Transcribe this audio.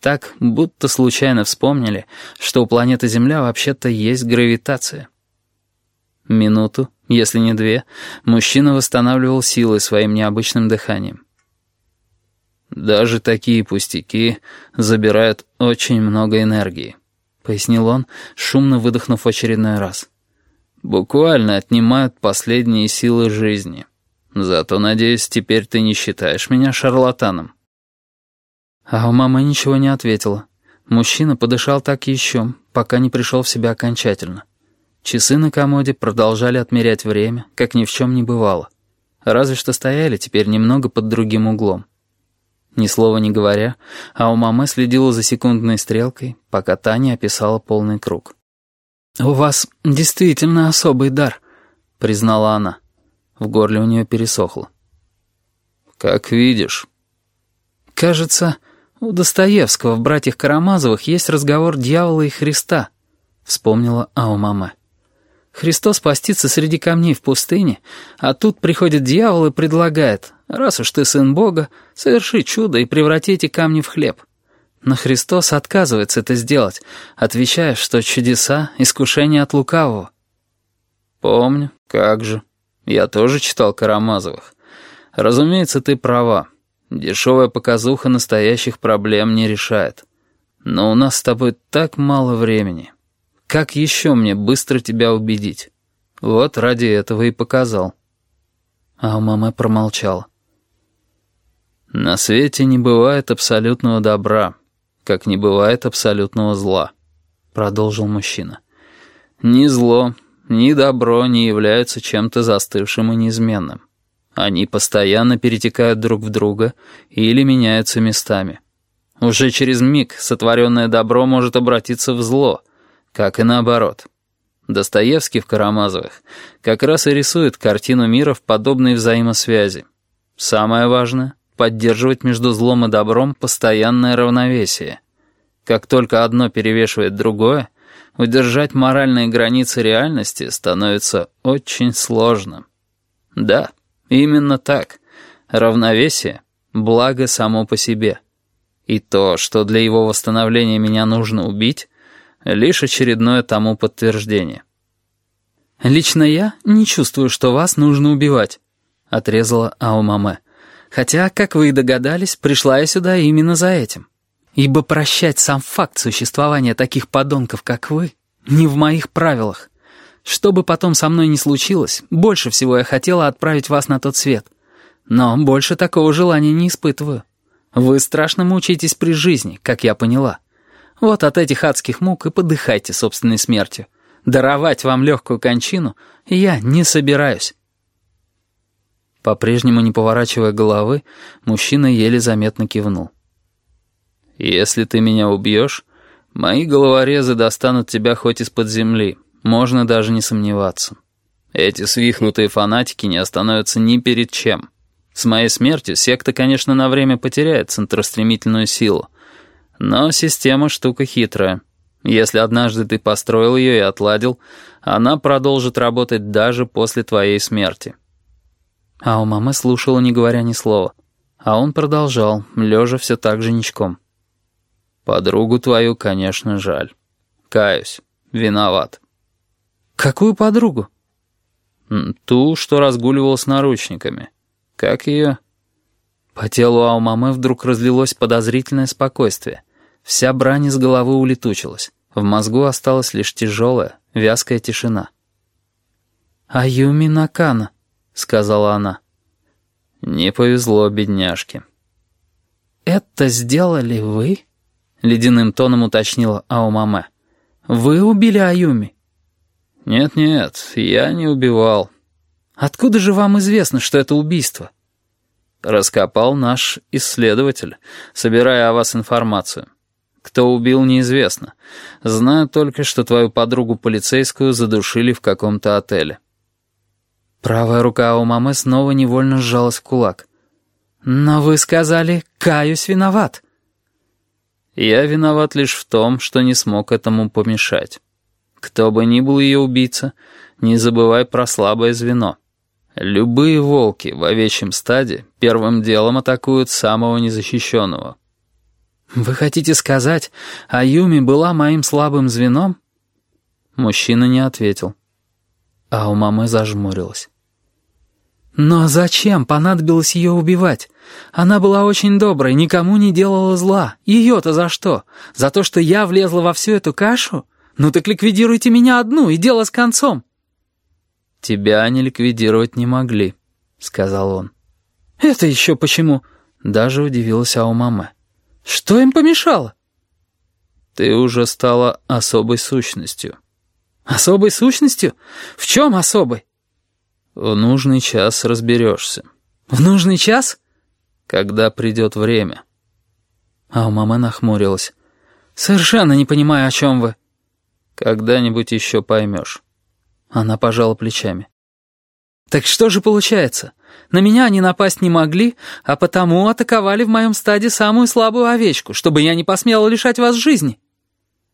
Так, будто случайно вспомнили, что у планеты Земля вообще-то есть гравитация. Минуту, если не две, мужчина восстанавливал силы своим необычным дыханием. «Даже такие пустяки забирают очень много энергии», — пояснил он, шумно выдохнув в очередной раз. «Буквально отнимают последние силы жизни. Зато, надеюсь, теперь ты не считаешь меня шарлатаном». А у мамы ничего не ответила. Мужчина подышал так еще, пока не пришел в себя окончательно. Часы на комоде продолжали отмерять время, как ни в чем не бывало. Разве что стояли теперь немного под другим углом. Ни слова не говоря, а у мамы следила за секундной стрелкой, пока та не описала полный круг. «У вас действительно особый дар», — признала она. В горле у нее пересохло. «Как видишь». «Кажется, у Достоевского в «Братьях Карамазовых» есть разговор дьявола и Христа», — вспомнила Аумаме. «Христос постится среди камней в пустыне, а тут приходит дьявол и предлагает: раз уж ты сын Бога, соверши чудо и преврати эти камни в хлеб». Но Христос отказывается это сделать, отвечая, что чудеса — искушение от лукавого. «Помню, как же. Я тоже читал Карамазовых. Разумеется, ты права. Дешевая показуха настоящих проблем не решает. Но у нас с тобой так мало времени. Как еще мне быстро тебя убедить? Вот ради этого и показал». А мама промолчала. «На свете не бывает абсолютного добра, как не бывает абсолютного зла», — продолжил мужчина. «Ни зло, ни добро не являются чем-то застывшим и неизменным. Они постоянно перетекают друг в друга или меняются местами. Уже через миг сотворенное добро может обратиться в зло, как и наоборот. Достоевский в «Карамазовых» как раз и рисует картину мира в подобной взаимосвязи. Самое важное — поддерживать между злом и добром постоянное равновесие. Как только одно перевешивает другое, удержать моральные границы реальности становится очень сложно. Да, именно так. Равновесие — благо само по себе. И то, что для его восстановления меня нужно убить, лишь очередное тому подтверждение. «Лично я не чувствую, что вас нужно убивать», — отрезала Аумаме. «Хотя, как вы и догадались, пришла я сюда именно за этим. Ибо прощать сам факт существования таких подонков, как вы, не в моих правилах. Что бы потом со мной ни случилось, больше всего я хотела отправить вас на тот свет. Но больше такого желания не испытываю. Вы страшно мучаетесь при жизни, как я поняла. Вот от этих адских мук и подыхайте собственной смертью. Даровать вам легкую кончину я не собираюсь». По-прежнему не поворачивая головы, мужчина еле заметно кивнул. «Если ты меня убьешь, мои головорезы достанут тебя хоть из-под земли, можно даже не сомневаться. Эти свихнутые фанатики не остановятся ни перед чем. С моей смертью секта, конечно, на время потеряет центростремительную силу, но система штука хитрая. Если однажды ты построил ее и отладил, она продолжит работать даже после твоей смерти». А у мамы слушала, не говоря ни слова. А он продолжал, лежа все так же ничком. «Подругу твою, конечно, жаль. Каюсь, виноват». «Какую подругу?» «Ту, что разгуливала с наручниками. Как ее?» По телу Аумаме вдруг разлилось подозрительное спокойствие. Вся брань из головы улетучилась. В мозгу осталась лишь тяжелая, вязкая тишина. «Аюми Накана», — сказала она. «Не повезло, бедняжке». «Это сделали вы?» — ледяным тоном уточнила Аумаме. «Вы убили Аюми?» «Нет-нет, я не убивал». «Откуда же вам известно, что это убийство?» «Раскопал наш исследователь, собирая о вас информацию. Кто убил, неизвестно. Знаю только, что твою подругу полицейскую задушили в каком-то отеле». Правая рука Аумаме снова невольно сжалась в кулак. «Но вы сказали, каюсь, виноват». «Я виноват лишь в том, что не смог этому помешать. Кто бы ни был ее убийца, не забывай про слабое звено. Любые волки в овечьем стаде первым делом атакуют самого незащищенного». «Вы хотите сказать, Аюми была моим слабым звеном?» Мужчина не ответил. Аомаме зажмурилась. «Но зачем понадобилось ее убивать? Она была очень доброй, никому не делала зла. Ее-то за что? За то, что я влезла во всю эту кашу? Ну так ликвидируйте меня одну, и дело с концом». «Тебя они ликвидировать не могли», — сказал он. «Это еще почему?» — даже удивилась Аомаме. «Что им помешало?» «Ты уже стала особой сущностью». «Особой сущностью? В чем особой?» «В нужный час разберешься». «В нужный час?» «Когда придет время». Аомаме нахмурилась. «Совершенно не понимаю, о чем вы». «Когда-нибудь еще поймешь». Она пожала плечами. «Так что же получается? На меня они напасть не могли, а потому атаковали в моем стаде самую слабую овечку, чтобы я не посмела лишать вас жизни».